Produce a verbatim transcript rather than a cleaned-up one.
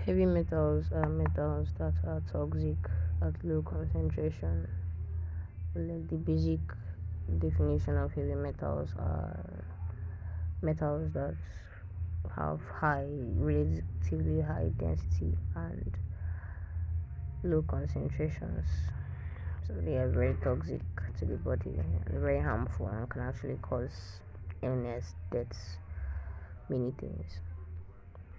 Heavy metals are metals that are toxic at low concentration. Like the basic definition of heavy metals are metals that have high, relatively high density and low concentrations. So they are very toxic to the body and very harmful and can actually cause illness, deaths, many things.